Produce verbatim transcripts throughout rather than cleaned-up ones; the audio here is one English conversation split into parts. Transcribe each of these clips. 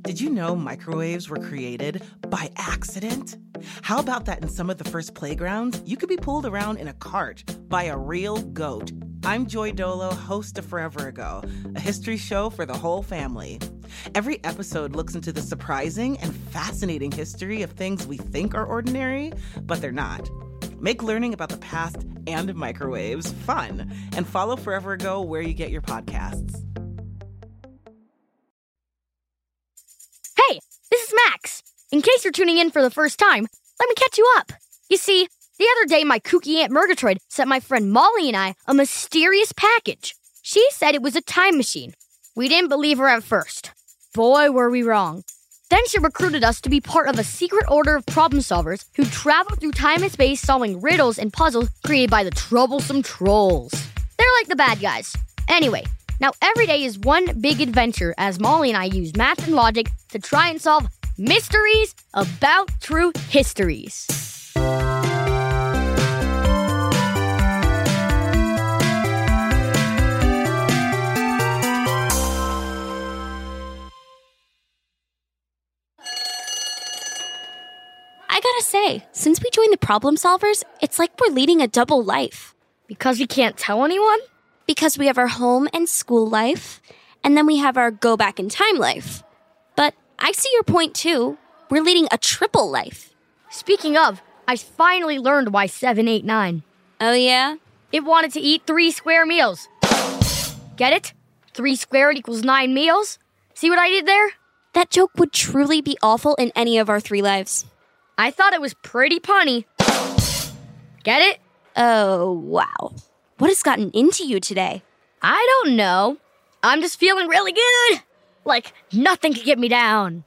Did you know microwaves were created by accident? How about that in some of the first playgrounds, you could be pulled around in a cart by a real goat? I'm Joy Dolo, host of Forever Ago, a history show for the whole family. Every episode looks into the surprising and fascinating history of things we think are ordinary, but they're not. Make learning about the past and microwaves fun, and follow Forever Ago where you get your podcasts. Hey, this is Max. In case you're tuning in for the first time, let me catch you up. You see, the other day my kooky Aunt Murgatroyd sent my friend Molly and I a mysterious package. She said it was a time machine. We didn't believe her at first. Boy, were we wrong. Then she recruited us to be part of a secret order of problem solvers who travel through time and space solving riddles and puzzles created by the troublesome trolls. They're like the bad guys. Anyway, now every day is one big adventure as Molly and I use math and logic to try and solve mysteries about true histories. I gotta say, since we joined the Problem Solvers, it's like we're leading a double life. Because we can't tell anyone? Because we have our home and school life, and then we have our go back in time life. But I see your point too. We're leading a triple life. Speaking of, I finally learned why seven eight nine. Oh yeah? It wanted to eat three square meals. Get it? Three squared equals nine meals. See what I did there? That joke would truly be awful in any of our three lives. I thought it was pretty punny. Get it? Oh, wow. What has gotten into you today? I don't know. I'm just feeling really good. Like nothing could get me down.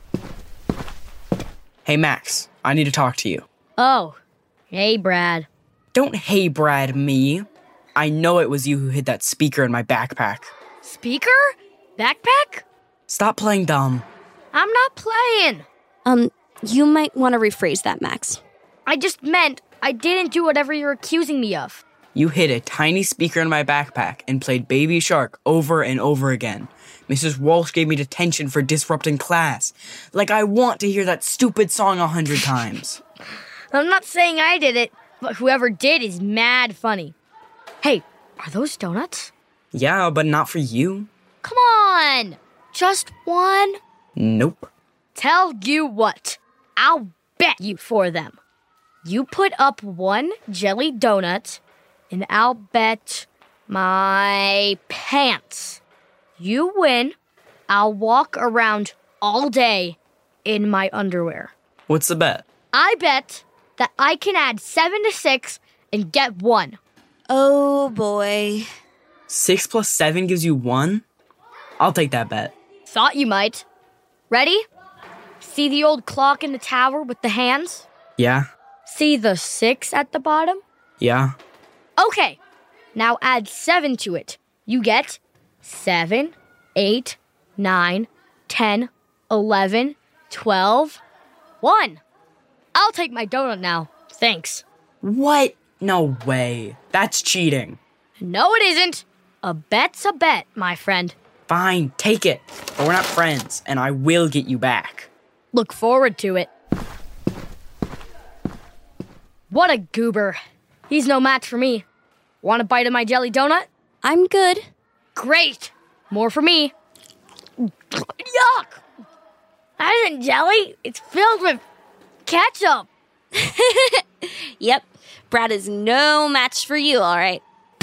Hey, Max, I need to talk to you. Oh, hey, Brad. Don't hey, Brad, me. I know it was you who hid that speaker in my backpack. Speaker? Backpack? Stop playing dumb. I'm not playing. Um, you might want to rephrase that, Max. I just meant I didn't do whatever you're accusing me of. You hid a tiny speaker in my backpack and played Baby Shark over and over again. Missus Walsh gave me detention for disrupting class. Like I want to hear that stupid song a hundred times. I'm not saying I did it, but whoever did is mad funny. Hey, are those donuts? Yeah, but not for you. Come on! Just one? Nope. Tell you what, I'll bet you for them. You put up one jelly donut, and I'll bet my pants. You win, I'll walk around all day in my underwear. What's the bet? I bet that I can add seven to six and get one. Oh, boy. Six plus seven gives you one? I'll take that bet. Thought you might. Ready? See the old clock in the tower with the hands? Yeah? See the six at the bottom? Yeah? Okay, now add seven to it. You get seven, eight, nine, ten, eleven, twelve, one. I'll take my donut now. Thanks. What? No way. That's cheating. No, it isn't. A bet's a bet, my friend. Fine, take it. But we're not friends, and I will get you back. Look forward to it. What a goober. He's no match for me. Want a bite of my jelly donut? I'm good. Great. More for me. Yuck! That isn't jelly. It's filled with ketchup. Yep. Brad is no match for you, all right.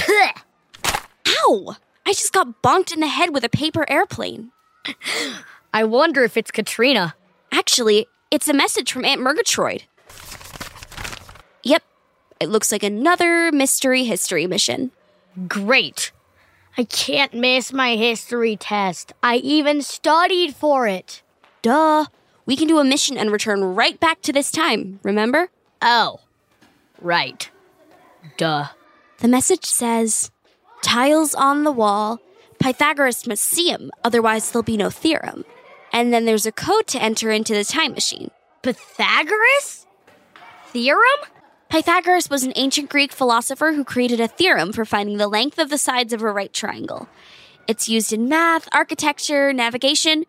Ow! I just got bonked in the head with a paper airplane. I wonder if it's Katrina. Actually, it's a message from Aunt Murgatroyd. Yep. It looks like another mystery history mission. Great. I can't miss my history test. I even studied for it. Duh. We can do a mission and return right back to this time, remember? Oh. Right. Duh. The message says, tiles on the wall. Pythagoras must see 'em, otherwise there'll be no theorem. And then there's a code to enter into the time machine. Pythagoras? Theorem? Pythagoras was an ancient Greek philosopher who created a theorem for finding the length of the sides of a right triangle. It's used in math, architecture, navigation,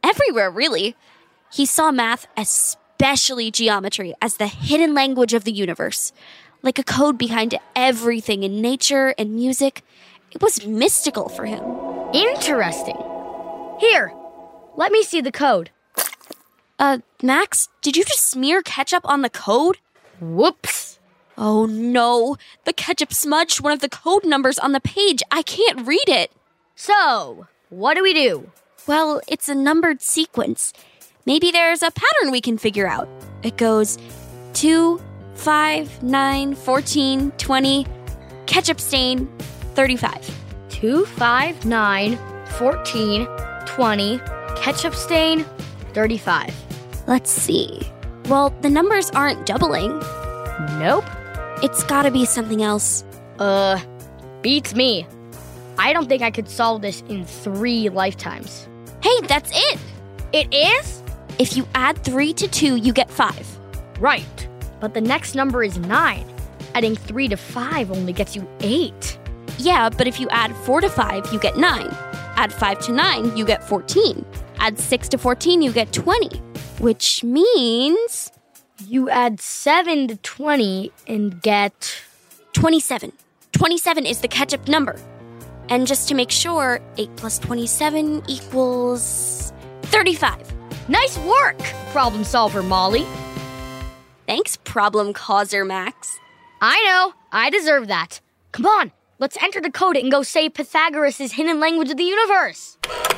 everywhere, really. He saw math, especially geometry, as the hidden language of the universe, like a code behind everything in nature and music. It was mystical for him. Interesting. Here, let me see the code. Uh, Max, did you just smear ketchup on the code? Whoops. Oh no, the ketchup smudged one of the code numbers on the page. I can't read it. So, what do we do? Well, it's a numbered sequence. Maybe there's a pattern we can figure out. It goes two, five, nine, fourteen, twenty, ketchup stain, thirty-five. two, five, nine, fourteen, twenty, ketchup stain, thirty-five. Let's see. Well, the numbers aren't doubling. Nope. It's gotta be something else. Uh, beats me. I don't think I could solve this in three lifetimes. Hey, that's it! It is? If you add three to two, you get five. Right. But the next number is nine. Adding three to five only gets you eight. Yeah, but if you add four to five, you get nine. Add five to nine, you get fourteen. Add six to fourteen, you get twenty. Which means... You add seven to twenty and get... twenty-seven. twenty-seven is the ketchup number. And just to make sure, eight plus twenty-seven equals thirty-five. Nice work, problem solver Molly. Thanks, problem causer Max. I know, I deserve that. Come on, let's enter the code and go save Pythagoras' hidden language of the universe.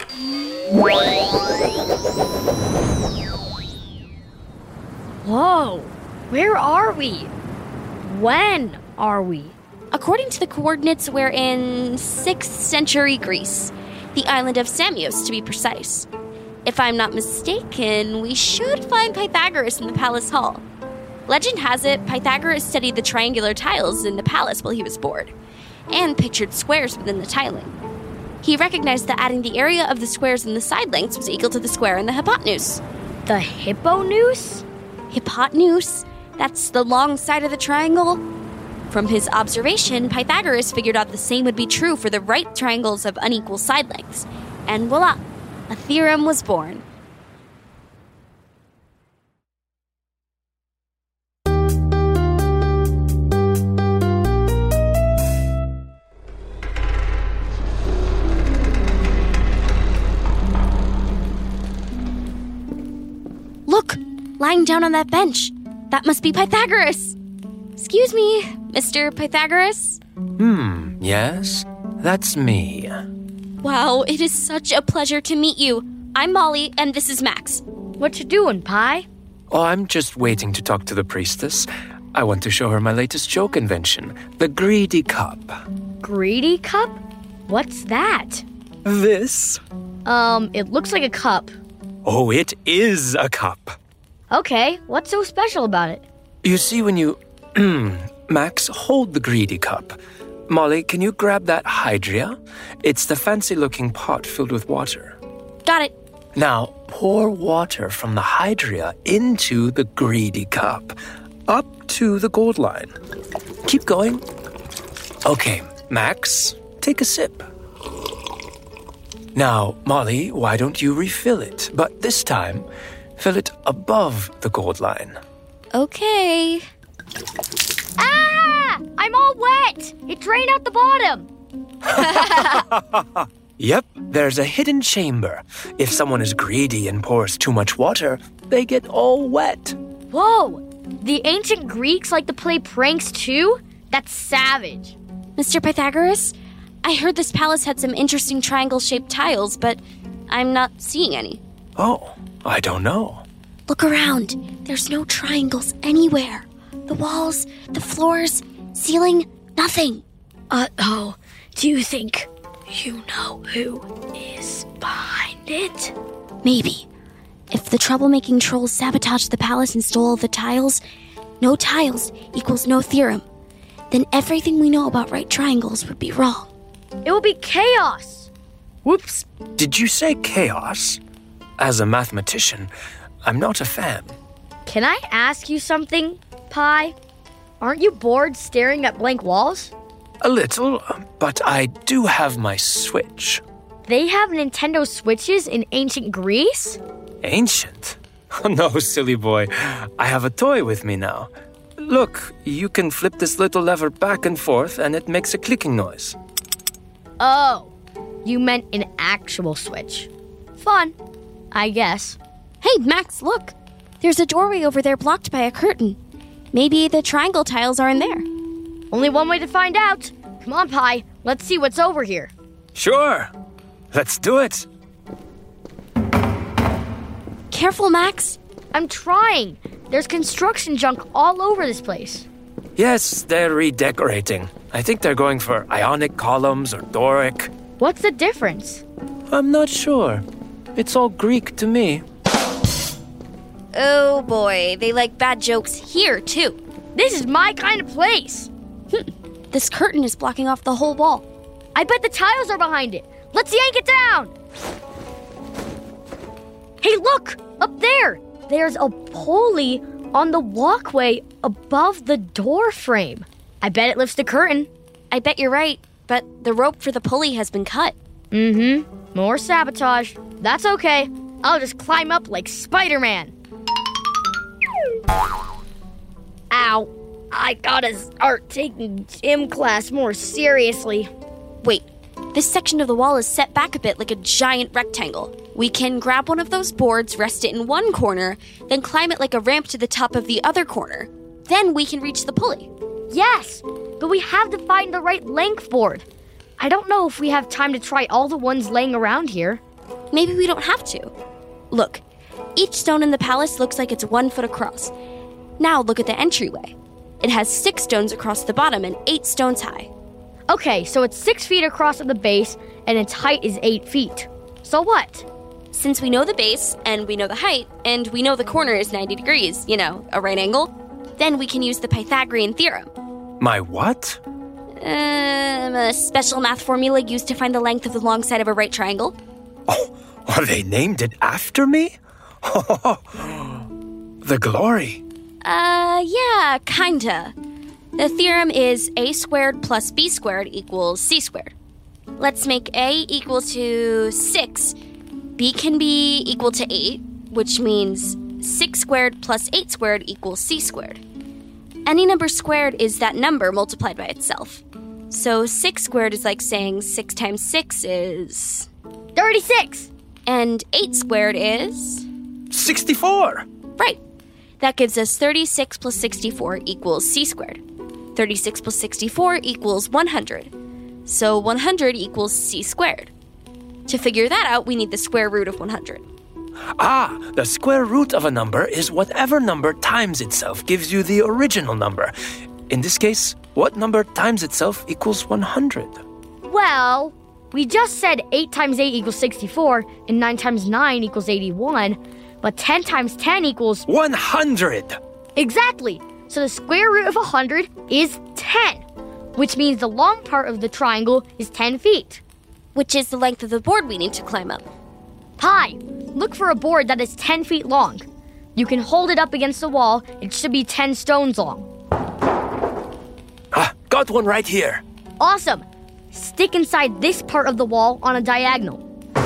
Whoa, where are we? When are we? According to the coordinates, we're in sixth century Greece, the island of Samios to be precise. If I'm not mistaken, we should find Pythagoras in the palace hall. Legend has it, Pythagoras studied the triangular tiles in the palace while he was bored, and pictured squares within the tiling. He recognized that adding the area of the squares in the side lengths was equal to the square in the hypotenuse. The hypotenuse? Hypotenuse? That's the long side of the triangle. From his observation, Pythagoras figured out the same would be true for the right triangles of unequal side lengths. And voila, a theorem was born. Look, lying down on that bench. That must be Pythagoras. Excuse me, Mister Pythagoras? Hmm, yes, that's me. Wow, it is such a pleasure to meet you. I'm Molly, and this is Max. What you doing, Pi? Oh, I'm just waiting to talk to the priestess. I want to show her my latest joke invention, the greedy cup. Greedy cup? What's that? This? Um, it looks like a cup. Oh, it is a cup. Okay, what's so special about it? You see, when you... Max, hold the greedy cup. Molly, can you grab that hydria? It's the fancy-looking pot filled with water. Got it. Now, pour water from the hydria into the greedy cup, up to the gold line. Keep going. Okay, Max, take a sip. Now, Molly, why don't you refill it? But this time, fill it above the gold line. Okay. Ah! I'm all wet! It drained out the bottom. Yep, there's a hidden chamber. If someone is greedy and pours too much water, they get all wet. Whoa! The ancient Greeks like to play pranks too? That's savage. Mister Pythagoras, I heard this palace had some interesting triangle-shaped tiles, but I'm not seeing any. Oh, I don't know. Look around. There's no triangles anywhere. The walls, the floors, ceiling, nothing. Uh-oh. Do you think you know who is behind it? Maybe. If the troublemaking trolls sabotaged the palace and stole all the tiles, no tiles equals no theorem. Then everything we know about right triangles would be wrong. It will be chaos. Whoops. Did you say chaos? As a mathematician, I'm not a fan. Can I ask you something, Pi? Aren't you bored staring at blank walls? A little, but I do have my switch. They have Nintendo Switches in ancient Greece? Ancient? Oh, no, silly boy. I have a toy with me now. Look, you can flip this little lever back and forth and it makes a clicking noise. Oh, you meant an actual Switch. Fun, I guess. Hey, Max, look. There's a doorway over there blocked by a curtain. Maybe the triangle tiles are in there. Only one way to find out. Come on, Pi. Let's see what's over here. Sure. Let's do it. Careful, Max. I'm trying. There's construction junk all over this place. Yes, they're redecorating. I think they're going for Ionic columns or Doric. What's the difference? I'm not sure. It's all Greek to me. Oh boy, they like bad jokes here, too. This is my kind of place. Hmm. This curtain is blocking off the whole wall. I bet the tiles are behind it. Let's yank it down. Hey, look! Up there! There's a pulley on the walkway above the door frame. I bet it lifts the curtain. I bet you're right, but the rope for the pulley has been cut. Mm-hmm. More sabotage. That's okay. I'll just climb up like Spider-Man. Ow. I gotta start taking gym class more seriously. Wait, this section of the wall is set back a bit like a giant rectangle. We can grab one of those boards, rest it in one corner, then climb it like a ramp to the top of the other corner. Then we can reach the pulley. Yes, but we have to find the right length board. I don't know if we have time to try all the ones laying around here. Maybe we don't have to. Look, each stone in the palace looks like it's one foot across. Now look at the entryway. It has six stones across the bottom and eight stones high. Okay, so it's six feet across at the base, and its height is eight feet. So what? Since we know the base, and we know the height, and we know the corner is ninety degrees, you know, a right angle, then we can use the Pythagorean theorem. My what? Um, a special math formula used to find the length of the long side of a right triangle. Oh, oh they named it after me? The glory. Uh, yeah, kinda. The theorem is a squared plus b squared equals c squared. Let's make a equal to six. B can be equal to eight, which means six squared plus eight squared equals c squared. Any number squared is that number multiplied by itself. So six squared is like saying six times six is... thirty-six! And eight squared is... sixty-four! Right. That gives us thirty-six plus sixty-four equals c squared. thirty-six plus sixty-four equals one hundred. So one hundred equals c squared. To figure that out, we need the square root of one hundred. Ah, the square root of a number is whatever number times itself gives you the original number. In this case, what number times itself equals one hundred? Well, we just said eight times eight equals sixty-four, and nine times nine equals eighty-one, but ten times ten equals... one hundred! Exactly! So the square root of one hundred is ten, which means the long part of the triangle is ten feet. Which is the length of the board we need to climb up. Pi, look for a board that is ten feet long. You can hold it up against the wall. It should be ten stones long. Ah, got one right here. Awesome! Stick inside this part of the wall on a diagonal.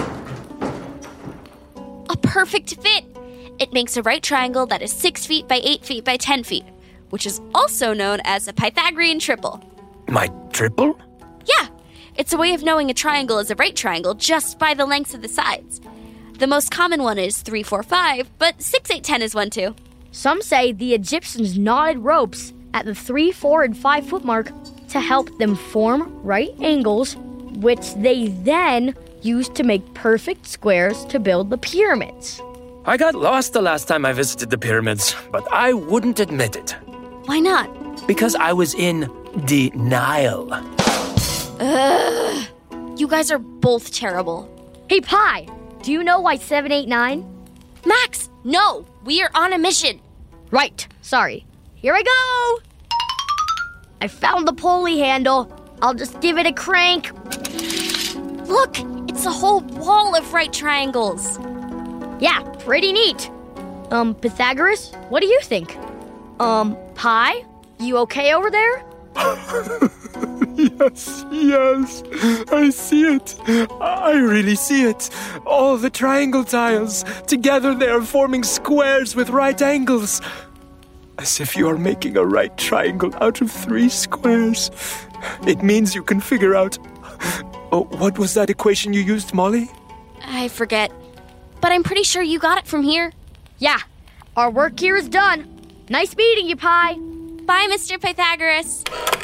A perfect fit! It makes a right triangle that is six feet by eight feet by ten feet, which is also known as a Pythagorean triple. My triple? Yeah, it's a way of knowing a triangle is a right triangle just by the lengths of the sides. The most common one is three, four, five, but six, eight, ten is one too. Some say the Egyptians knotted ropes at the three, four, and five foot mark to help them form right angles, which they then used to make perfect squares to build the pyramids. I got lost the last time I visited the pyramids, but I wouldn't admit it. Why not? Because I was in denial. Ugh. You guys are both terrible. Hey, Pi, do you know why seven eight nine? Max, no! We are on a mission. Right, sorry. Here I go! I found the pulley handle. I'll just give it a crank. Look, it's a whole wall of right triangles. Yeah, pretty neat. Um, Pythagoras, what do you think? Um, Pi, you okay over there? Yes, yes, I see it. I really see it. All the triangle tiles. Together they are forming squares with right angles. As if you are making a right triangle out of three squares. It means you can figure out... Oh, what was that equation you used, Molly? I forget, but I'm pretty sure you got it from here. Yeah, our work here is done. Nice meeting you, Pi. Bye, Mister Pythagoras.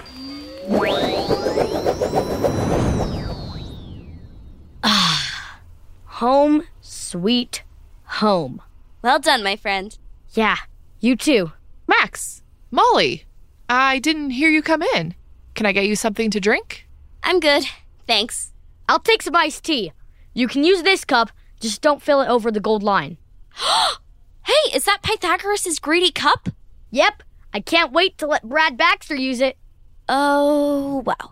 Ah, home, sweet home. Well done, my friend. Yeah, you too. Max, Molly, I didn't hear you come in. Can I get you something to drink? I'm good, thanks. I'll take some iced tea. You can use this cup, just don't fill it over the gold line. Hey, is that Pythagoras' greedy cup? Yep, I can't wait to let Brad Baxter use it. Oh, wow.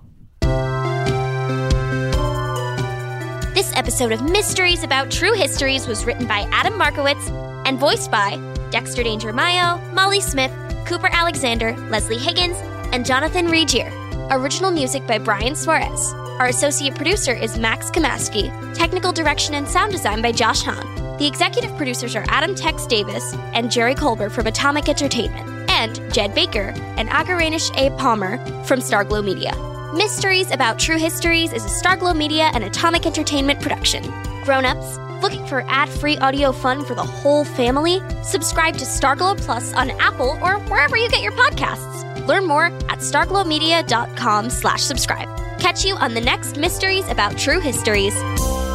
This episode of Mysteries About True Histories was written by Adam Markowitz and voiced by Dexter Danger Mayo, Molly Smith, Cooper Alexander, Leslie Higgins, and Jonathan Regier. Original music by Brian Suarez. Our associate producer is Max Kamaski. Technical direction and sound design by Josh Hahn. The executive producers are Adam Tex Davis and Jerry Colbert from Atomic Entertainment, and Jed Baker and Agaranish A. Palmer from Starglow Media. Mysteries About True Histories is a Starglow Media and Atomic Entertainment production. Grown-ups, looking for ad-free audio fun for the whole family? Subscribe to Starglow Plus on Apple or wherever you get your podcasts. Learn more at starglowmedia.com slash subscribe. Catch you on the next Mysteries About True Histories.